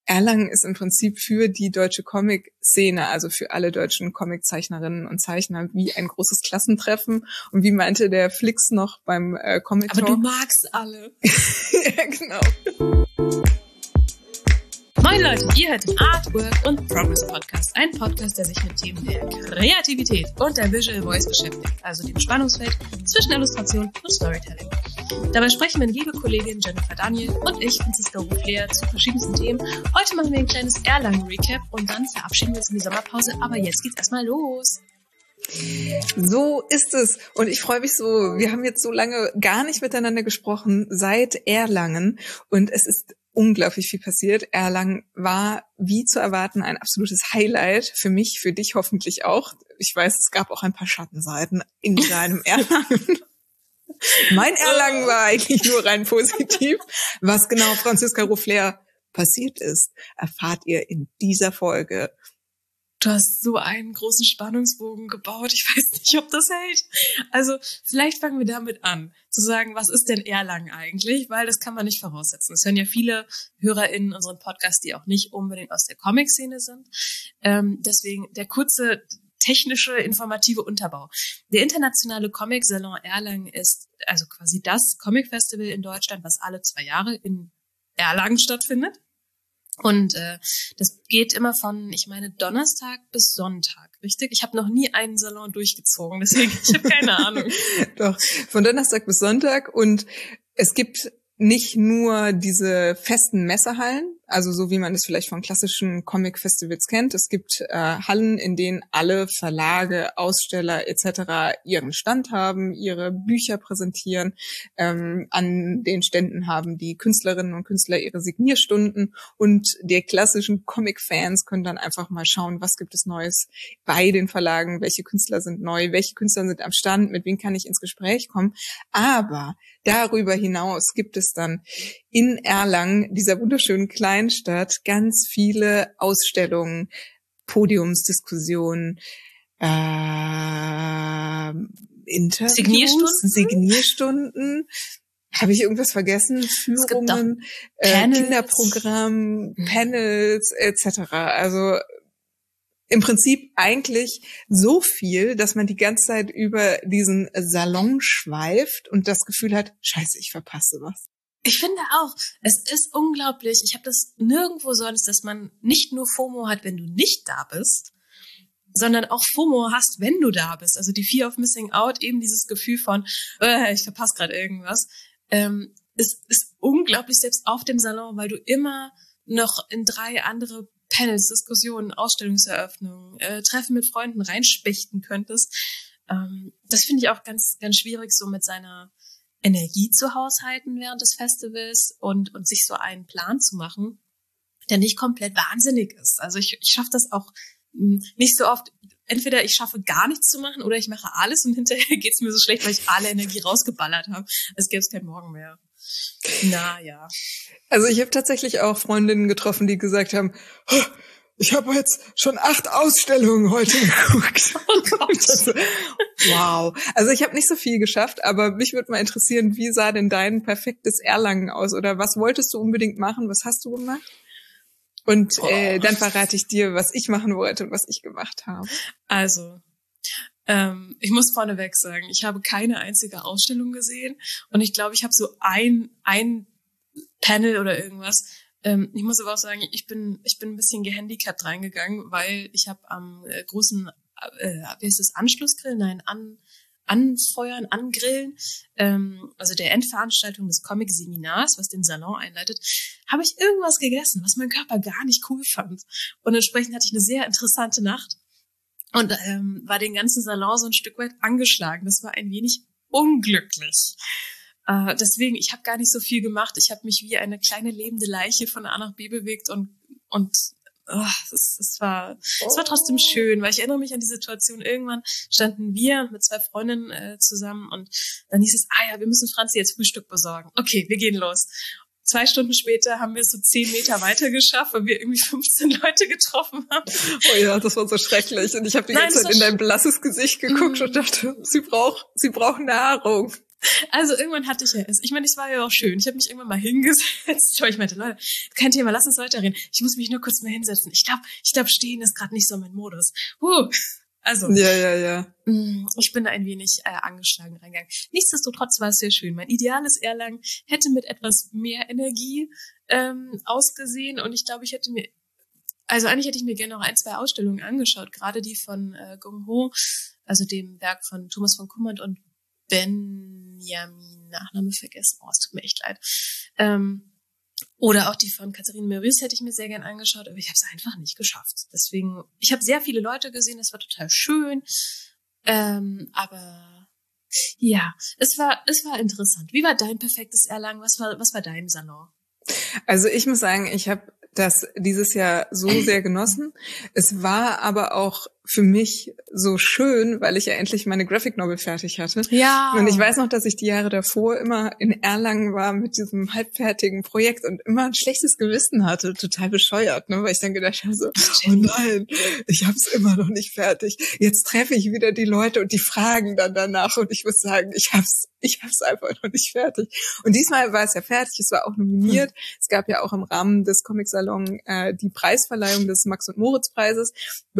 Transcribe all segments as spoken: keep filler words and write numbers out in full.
Erlangen ist im Prinzip für die deutsche Comic-Szene, also für alle deutschen Comiczeichnerinnen und Zeichner, wie ein großes Klassentreffen. Und wie meinte der Flix noch beim äh, Comic Talk? Aber du magst alle. Ja, genau. Moin Leute, ihr hört den Artwork und Progress Podcast. Ein Podcast, der sich mit Themen der Kreativität und der Visual Voice beschäftigt, also dem Spannungsfeld zwischen Illustration und Storytelling. Dabei sprechen meine liebe Kollegin Jennifer Daniel und ich, Franziska Ruflehr, zu verschiedensten Themen. Heute machen wir ein kleines Erlangen-Recap und dann verabschieden wir uns in die Sommerpause. Aber jetzt geht's erstmal los. So ist es. Und ich freue mich so, wir haben jetzt so lange gar nicht miteinander gesprochen, seit Erlangen. Und es ist unglaublich viel passiert. Erlangen war, wie zu erwarten, ein absolutes Highlight. Für mich, für dich hoffentlich auch. Ich weiß, es gab auch ein paar Schattenseiten in deinem Erlangen. Mein Erlangen war eigentlich nur rein positiv. Was genau Franziska Ruflehr passiert ist, erfahrt ihr in dieser Folge. Du hast so einen großen Spannungsbogen gebaut. Ich weiß nicht, ob das hält. Also vielleicht fangen wir damit an, zu sagen, was ist denn Erlangen eigentlich? Weil das kann man nicht voraussetzen. Es hören ja viele HörerInnen unseren Podcast, die auch nicht unbedingt aus der Comic-Szene sind. Ähm, deswegen der kurze technische, informative Unterbau. Der internationale Comic-Salon Erlangen ist also quasi das Comic-Festival in Deutschland, was alle zwei Jahre in Erlangen stattfindet. Und äh, das geht immer von, ich meine, Donnerstag bis Sonntag, richtig? Ich habe noch nie einen Salon durchgezogen, deswegen ich habe keine Ahnung. Doch, von Donnerstag bis Sonntag. Und es gibt nicht nur diese festen Messehallen, also so wie man es vielleicht von klassischen Comic-Festivals kennt. Es gibt äh, Hallen, in denen alle Verlage, Aussteller et cetera ihren Stand haben, ihre Bücher präsentieren. Ähm, an den Ständen haben die Künstlerinnen und Künstler ihre Signierstunden und die klassischen Comic-Fans können dann einfach mal schauen, was gibt es Neues bei den Verlagen, welche Künstler sind neu, welche Künstler sind am Stand, mit wem kann ich ins Gespräch kommen. Aber darüber hinaus gibt es dann in Erlangen, dieser wunderschönen Kleinstadt, ganz viele Ausstellungen, Podiumsdiskussionen, äh, Interviews, Signierstunden, Signierstunden. Habe ich irgendwas vergessen? Führungen, äh, Kinderprogramm, mhm. Panels et cetera. Also im Prinzip eigentlich so viel, dass man die ganze Zeit über diesen Salon schweift und das Gefühl hat, scheiße, ich verpasse was. Ich finde auch, es ist unglaublich, ich habe das nirgendwo sonst, dass man nicht nur FOMO hat, wenn du nicht da bist, sondern auch FOMO hast, wenn du da bist. Also die Fear of Missing Out, eben dieses Gefühl von, äh, ich verpasse gerade irgendwas, ähm, ist, ist unglaublich selbst auf dem Salon, weil du immer noch in drei andere Panels, Diskussionen, Ausstellungseröffnungen, äh, Treffen mit Freunden reinspechten könntest. Ähm, das finde ich auch ganz, ganz schwierig, so mit seiner Energie zu haushalten während des Festivals und, und sich so einen Plan zu machen, der nicht komplett wahnsinnig ist. Also ich, ich schaffe das auch mh, nicht so oft. Entweder ich schaffe gar nichts zu machen oder ich mache alles und hinterher geht's mir so schlecht, weil ich alle Energie rausgeballert habe. Es gäbe es kein Morgen mehr. Na ja. Also ich habe tatsächlich auch Freundinnen getroffen, die gesagt haben, oh, ich habe jetzt schon acht Ausstellungen heute geguckt. Oh Gott. Wow. Also ich habe nicht so viel geschafft, aber mich würde mal interessieren, wie sah denn dein perfektes Erlangen aus? Oder was wolltest du unbedingt machen? Was hast du gemacht? Und oh. äh, dann verrate ich dir, was ich machen wollte und was ich gemacht habe. Also, ähm, ich muss vorneweg sagen, ich habe keine einzige Ausstellung gesehen. Und ich glaube, ich habe so ein, ein Panel oder irgendwas. Ähm, ich muss aber auch sagen, ich bin ich bin ein bisschen gehandicapt reingegangen, weil ich habe am äh, großen, äh, wie heißt das, Anschlussgrill, nein, an anfeuern, angrillen, ähm, also der Endveranstaltung des Comic-Seminars, was den Salon einleitet, habe ich irgendwas gegessen, was mein Körper gar nicht cool fand. Und entsprechend hatte ich eine sehr interessante Nacht und ähm, war den ganzen Salon so ein Stück weit angeschlagen. Das war ein wenig unglücklich. Uh, deswegen, ich habe gar nicht so viel gemacht. Ich habe mich wie eine kleine lebende Leiche von A nach B bewegt und und oh, das, das war das war trotzdem schön, weil ich erinnere mich an die Situation. Irgendwann standen wir mit zwei Freundinnen äh, zusammen und dann hieß es, ah ja, wir müssen Franzi jetzt Frühstück besorgen. Okay, wir gehen los. Zwei Stunden später haben wir es so zehn Meter weiter geschafft, weil wir irgendwie fünfzehn Leute getroffen haben. Oh ja, das war so schrecklich. Und ich habe die Nein, ganze Zeit in dein blasses Gesicht geguckt mm. und dachte, sie braucht, sie braucht Nahrung. Also irgendwann hatte ich ja es. Ich meine, es war ja auch schön. Ich habe mich irgendwann mal hingesetzt. Aber ich meinte, Leute, kein Thema, lass uns weiterreden. Ich muss mich nur kurz mal hinsetzen. Ich glaube, ich glaube, stehen ist gerade nicht so mein Modus. Huh. Also, ja, ja, ja. Ich bin da ein wenig äh, angeschlagen reingegangen. Nichtsdestotrotz war es sehr schön. Mein ideales Erlangen hätte mit etwas mehr Energie ähm, ausgesehen. Und ich glaube, ich hätte mir, also eigentlich hätte ich mir gerne noch ein, zwei Ausstellungen angeschaut. Gerade die von äh, Gung Ho, also dem Werk von Thomas von Kummert und Benjamin, Nachname vergessen. Oh, es tut mir echt leid. Ähm, oder auch die von Katharine Meurice hätte ich mir sehr gern angeschaut, aber ich habe es einfach nicht geschafft. Deswegen, ich habe sehr viele Leute gesehen, das war total schön. Ähm, aber ja, es war es war interessant. Wie war dein perfektes Erlangen? Was war was war dein Salon? Also ich muss sagen, ich habe das dieses Jahr so sehr genossen. Es war aber auch für mich so schön, weil ich ja endlich meine Graphic Novel fertig hatte. Ja. Und ich weiß noch, dass ich die Jahre davor immer in Erlangen war mit diesem halbfertigen Projekt und immer ein schlechtes Gewissen hatte. Total bescheuert, ne? Weil ich dann gedacht habe so, oh nein, ich habe es immer noch nicht fertig. Jetzt treffe ich wieder die Leute und die fragen dann danach und ich muss sagen, ich hab's ich hab's einfach noch nicht fertig. Und diesmal war es ja fertig, es war auch nominiert. Hm. Es gab ja auch im Rahmen des Comic-Salon äh, die Preisverleihung des Max-und-Moritz-Preises.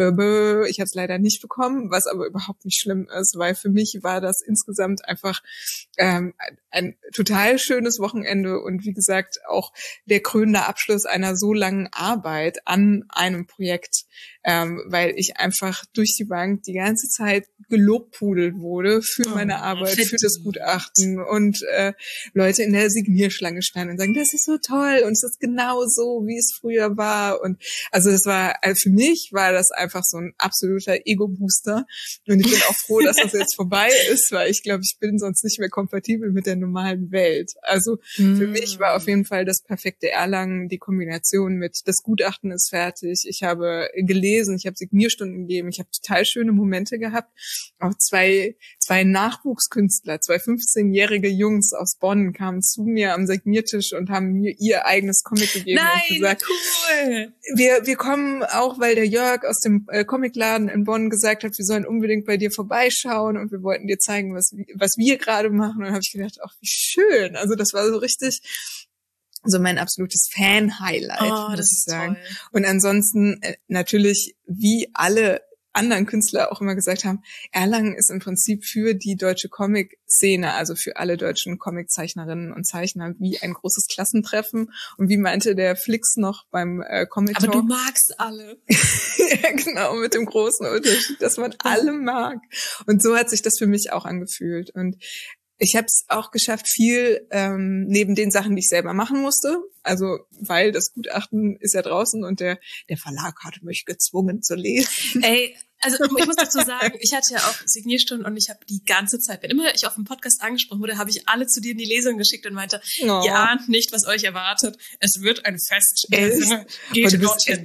Bö, ich habe es leider nicht bekommen, was aber überhaupt nicht schlimm ist, weil für mich war das insgesamt einfach ähm, ein, ein total schönes Wochenende und wie gesagt auch der krönende Abschluss einer so langen Arbeit an einem Projekt, ähm, weil ich einfach durch die Bank die ganze Zeit gelobpudelt wurde für meine oh, Arbeit, für das Gutachten und äh, Leute in der Signierschlange standen und sagen, das ist so toll und es ist genau so, wie es früher war. Und also das war, also für mich war das einfach so ein absoluter Ego-Booster und ich bin auch froh, dass das jetzt vorbei ist, weil ich glaube, ich bin sonst nicht mehr kompatibel mit der normalen Welt. Also mm. für mich war auf jeden Fall das perfekte Erlangen die Kombination mit, das Gutachten ist fertig, ich habe gelesen, ich habe Signierstunden gegeben, ich habe total schöne Momente gehabt. Auch zwei, zwei Nachwuchskünstler, zwei fünfzehnjährige Jungs aus Bonn kamen zu mir am Signiertisch und haben mir ihr eigenes Comic gegeben. Nein, und gesagt, cool! Wir, wir kommen auch, weil der Jörg aus dem äh, Comicladen in Bonn gesagt hat, wir sollen unbedingt bei dir vorbeischauen und wir wollten dir zeigen, was, was wir gerade machen. Und dann habe ich gedacht, ach, wie schön. Also das war so richtig so mein absolutes Fan-Highlight, oh, muss das ich sagen. Toll. Und ansonsten äh, natürlich, wie alle anderen Künstler auch immer gesagt haben, Erlangen ist im Prinzip für die deutsche Comic-Szene, also für alle deutschen Comiczeichnerinnen und Zeichner, wie ein großes Klassentreffen. Und wie meinte der Flix noch beim äh, Comic Talk? Aber du magst alle. Ja, genau, mit dem großen Unterschied, dass man alle mag. Und so hat sich das für mich auch angefühlt. Und ich habe es auch geschafft, viel ähm, neben den Sachen, die ich selber machen musste. Also, weil das Gutachten ist ja draußen und der der Verlag hat mich gezwungen zu lesen. Ey, also ich muss dazu sagen, ich hatte ja auch Signierstunden und ich habe die ganze Zeit, wenn immer ich auf dem Podcast angesprochen wurde, habe ich alle zu dir in die Lesung geschickt und meinte, oh. Ihr ahnt nicht, was euch erwartet. Es wird ein Fest. Geht dorthin.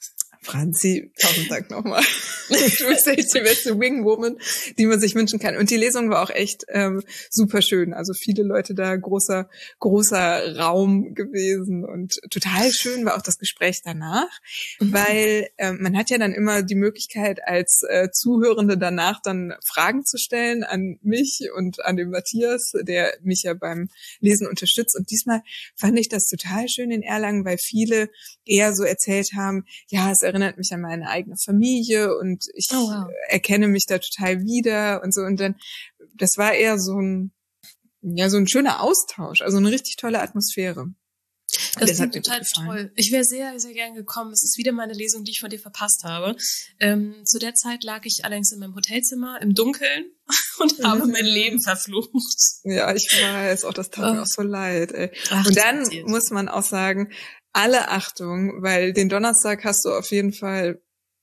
Franzi, tausend Dank nochmal. Du bist echt die beste Wingwoman, die man sich wünschen kann. Und die Lesung war auch echt ähm, super schön. Also viele Leute da, großer großer Raum gewesen. Und total schön war auch das Gespräch danach, mhm. weil äh, man hat ja dann immer die Möglichkeit, als äh, Zuhörende danach dann Fragen zu stellen an mich und an den Matthias, der mich ja beim Lesen unterstützt. Und diesmal fand ich das total schön in Erlangen, weil viele eher so erzählt haben, ja, es erinnert mich an meine eigene Familie und ich oh, wow. erkenne mich da total wieder und so. Und dann, das war eher so ein, ja, so ein schöner Austausch, also eine richtig tolle Atmosphäre. Das ist total toll. Ich wäre sehr, sehr gern gekommen. Es ist wieder meine Lesung, die ich von dir verpasst habe. Ähm, zu der Zeit lag ich allerdings in meinem Hotelzimmer im Dunkeln und habe mein Leben verflucht. Ja, ich weiß, auch das tat oh. mir auch so leid. Ey. Ach, und dann muss man auch sagen, alle Achtung, weil den Donnerstag hast du auf jeden Fall,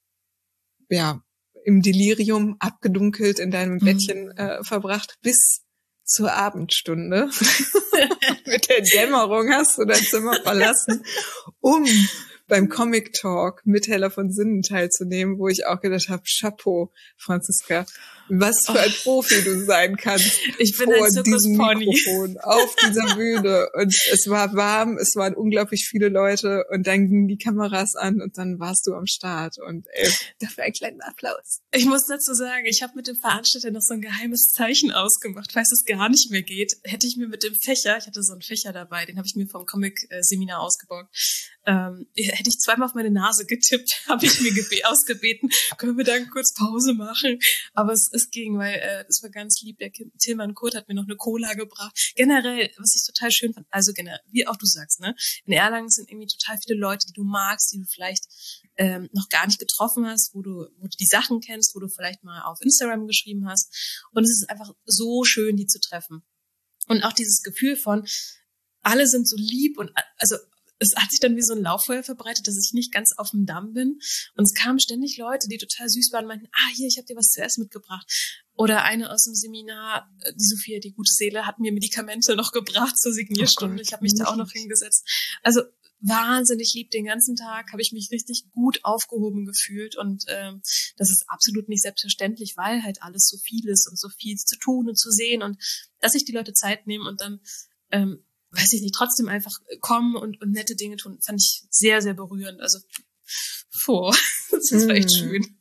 ja, im Delirium abgedunkelt in deinem Bettchen mhm. äh, verbracht bis zur Abendstunde. Mit der Dämmerung hast du dein Zimmer verlassen, um beim Comic Talk mit Hella von Sinnen teilzunehmen, wo ich auch gedacht habe, Chapeau, Franziska, was für ein Profi du sein kannst. Ich bin vor ein diesem Zirkuspony. Mikrofon, auf dieser Bühne. Und es war warm, es waren unglaublich viele Leute und dann gingen die Kameras an und dann warst du am Start. Und ey, dafür einen kleinen Applaus. Ich muss dazu sagen, ich habe mit dem Veranstalter noch so ein geheimes Zeichen ausgemacht, falls es gar nicht mehr geht. Hätte ich mir mit dem Fächer, ich hatte so einen Fächer dabei, den habe ich mir vom Comic-Seminar ausgeborgt, ähm, hätte ich zweimal auf meine Nase getippt, habe ich mir gebe- ausgebeten, können wir dann kurz Pause machen? Aber es, es ging, weil äh, es war ganz lieb, der Kim, Tilman Kurt hat mir noch eine Cola gebracht. Generell, was ich total schön fand, also generell, wie auch du sagst, ne, in Erlangen sind irgendwie total viele Leute, die du magst, die du vielleicht ähm, noch gar nicht getroffen hast, wo du, wo du die Sachen kennst, wo du vielleicht mal auf Instagram geschrieben hast. Und es ist einfach so schön, die zu treffen. Und auch dieses Gefühl von, alle sind so lieb und also es hat sich dann wie so ein Lauffeuer verbreitet, dass ich nicht ganz auf dem Damm bin. Und es kamen ständig Leute, die total süß waren und meinten, ah, hier, ich habe dir was zu essen mitgebracht. Oder eine aus dem Seminar, die Sophia, die gute Seele, hat mir Medikamente noch gebracht zur Signierstunde. Oh Gott, ich habe mich da auch noch hingesetzt. Also wahnsinnig lieb den ganzen Tag, habe ich mich richtig gut aufgehoben gefühlt. Und ähm, das ist absolut nicht selbstverständlich, weil halt alles so viel ist und so viel zu tun und zu sehen. Und dass sich die Leute Zeit nehmen und dann ähm, weiß ich nicht, trotzdem einfach kommen und, und nette Dinge tun, fand ich sehr, sehr berührend. Also, vor, das war echt schön.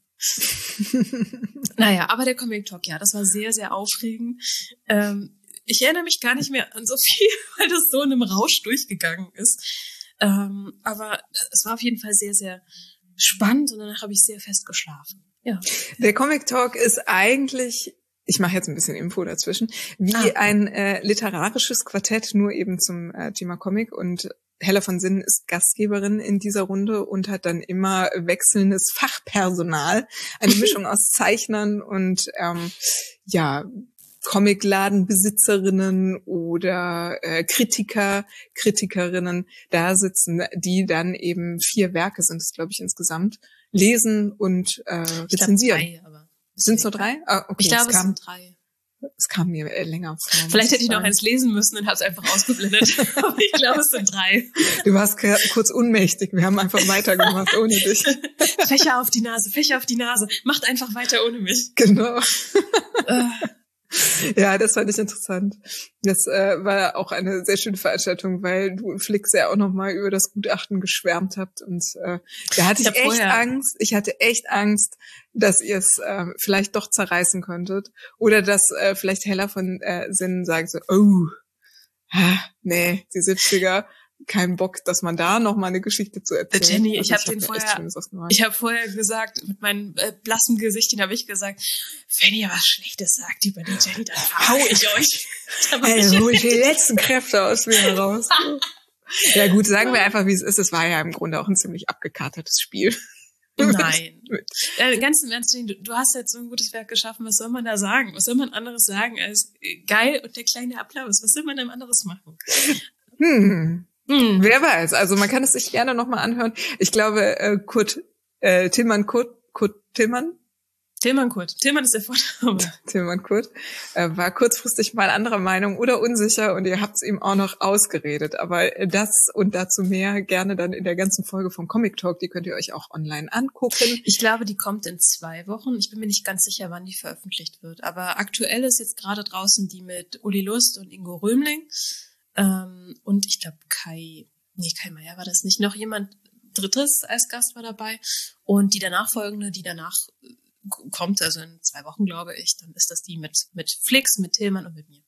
Naja, aber der Comic Talk, ja, das war sehr, sehr aufregend. Ähm, ich erinnere mich gar nicht mehr an so viel, weil das so in einem Rausch durchgegangen ist. Ähm, aber es war auf jeden Fall sehr, sehr spannend und danach habe ich sehr fest geschlafen. Ja. Der Comic Talk ist eigentlich, ich mache jetzt ein bisschen Info dazwischen, wie ah. ein äh, literarisches Quartett, nur eben zum äh, Thema Comic. Und Hella von Sinnen ist Gastgeberin in dieser Runde und hat dann immer wechselndes Fachpersonal, eine Mischung aus Zeichnern und ähm, ja Comicladenbesitzerinnen oder äh, Kritiker, Kritikerinnen da sitzen, die dann eben vier Werke sind es, glaube ich, insgesamt, lesen und äh, rezensieren. Ich glaub, drei, aber sind es nur drei? Ah, okay. Ich glaube, es, es sind drei. Es kam mir äh, länger vor. Vielleicht hätte ich noch eins lesen müssen und habe es einfach ausgeblendet. Aber ich glaube, es sind drei. Du warst kurz ohnmächtig. Wir haben einfach weitergemacht ohne dich. Fächer auf die Nase, Fächer auf die Nase. Macht einfach weiter ohne mich. Genau. Ja, das fand ich interessant. Das äh, war auch eine sehr schöne Veranstaltung, weil du und Flix ja auch nochmal über das Gutachten geschwärmt habt. Und äh, da hatte ich, ich echt vorher. Angst. Ich hatte echt Angst, dass ihr es äh, vielleicht doch zerreißen könntet. Oder dass äh, vielleicht Hella von äh, Sinnen sagt so, oh, ah, nee, die siebziger, kein Bock, dass man da noch mal eine Geschichte zu erzählen. Jenny, ich habe hab den vorher, ich habe vorher gesagt, mit meinem äh, blassen Gesichtchen habe ich gesagt, wenn ihr was Schlechtes sagt über die Jenny, dann hau ich euch. Hey, hol ich die letzten Kräfte aus mir heraus. Ja gut, sagen wir einfach, wie es ist. Es war ja im Grunde auch ein ziemlich abgekatertes Spiel. Nein. äh, ganz im Ernst, du, du hast jetzt so ein gutes Werk geschaffen, was soll man da sagen? Was soll man anderes sagen als geil und der kleine Applaus? Was soll man denn anderes machen? Hm. Hm. Wer weiß, also man kann es sich gerne nochmal anhören. Ich glaube, äh, Kurt, äh, Tilman Kurt, Kurt Tilman? Tilman Kurt. Tilman ist der Vorname. Tilman Kurt äh, war kurzfristig mal anderer Meinung oder unsicher und ihr habt es ihm auch noch ausgeredet. Aber das und dazu mehr gerne dann in der ganzen Folge vom Comic Talk, die könnt ihr euch auch online angucken. Ich glaube, die kommt in zwei Wochen. Ich bin mir nicht ganz sicher, wann die veröffentlicht wird. Aber aktuell ist jetzt gerade draußen die mit Uli Lust und Ingo Römling. Ähm, und ich glaube Kai, nee, Kai Meier war das nicht, noch jemand Drittes als Gast war dabei und die danach folgende, die danach kommt, also in zwei Wochen glaube ich, dann ist das die mit mit Flix, mit Tilman und mit mir.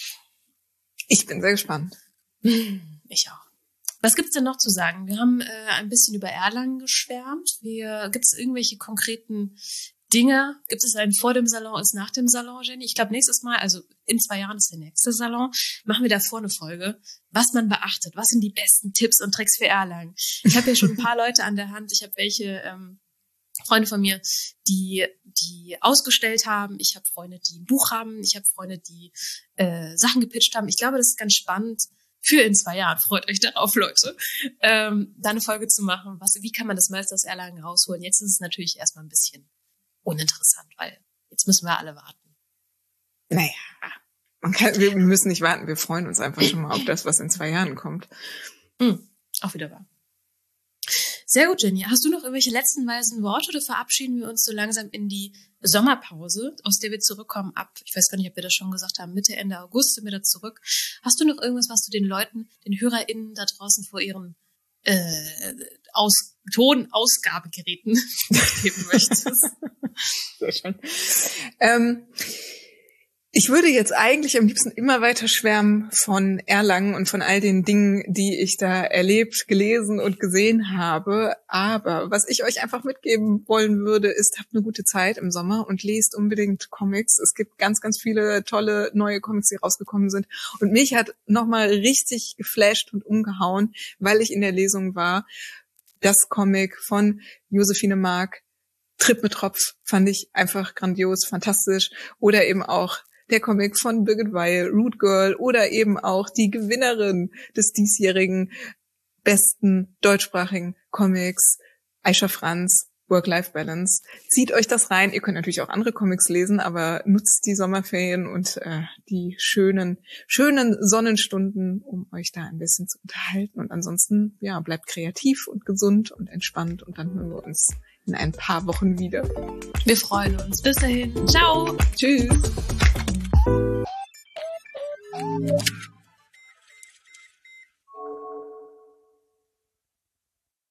Ich bin sehr gespannt. Ich auch. Was gibt's denn noch zu sagen? Wir haben äh, ein bisschen über Erlangen geschwärmt. Wir, gibt's irgendwelche konkreten Dinge? Gibt es einen vor dem Salon, ist nach dem Salon, Jenny? Ich glaube, nächstes Mal, also in zwei Jahren ist der nächste Salon, machen wir davor eine Folge, was man beachtet. Was sind die besten Tipps und Tricks für Erlangen? Ich habe ja schon ein paar Leute an der Hand. Ich habe welche ähm, Freunde von mir, die die ausgestellt haben. Ich habe Freunde, die ein Buch haben. Ich habe Freunde, die äh, Sachen gepitcht haben. Ich glaube, das ist ganz spannend für in zwei Jahren. Freut euch darauf, Leute. Ähm, da eine Folge zu machen. Was, wie kann man das meiste aus Erlangen rausholen? Jetzt ist es natürlich erstmal ein bisschen uninteressant, weil jetzt müssen wir alle warten. Naja, man kann, wir müssen nicht warten, wir freuen uns einfach schon mal auf das, was in zwei Jahren kommt. Mhm, auch wieder wahr. Sehr gut, Jenny. Hast du noch irgendwelche letzten weisen Worte oder verabschieden wir uns so langsam in die Sommerpause, aus der wir zurückkommen ab, ich weiß gar nicht, ob wir das schon gesagt haben, Mitte, Ende August sind wir da zurück. Hast du noch irgendwas, was du den Leuten, den HörerInnen da draußen vor ihren äh, aus, Tonausgabegeräten geben möchtest? Sehr schön. Ähm, Ich würde jetzt eigentlich am liebsten immer weiter schwärmen von Erlangen und von all den Dingen, die ich da erlebt, gelesen und gesehen habe. Aber was ich euch einfach mitgeben wollen würde, ist, habt eine gute Zeit im Sommer und lest unbedingt Comics. Es gibt ganz, ganz viele tolle neue Comics, die rausgekommen sind. Und mich hat nochmal richtig geflasht und umgehauen, weil ich in der Lesung war. Das Comic von Josephine Mark, Trip mit Tropf, fand ich einfach grandios, fantastisch. Oder eben auch der Comic von Birgit Weil, Root Girl, oder eben auch die Gewinnerin des diesjährigen besten deutschsprachigen Comics, Aisha Franz, Work-Life-Balance. Zieht euch das rein. Ihr könnt natürlich auch andere Comics lesen, aber nutzt die Sommerferien und äh, die schönen, schönen Sonnenstunden, um euch da ein bisschen zu unterhalten. Und ansonsten, ja, bleibt kreativ und gesund und entspannt und dann hören wir uns in ein paar Wochen wieder. Wir freuen uns. Bis dahin. Ciao. Tschüss.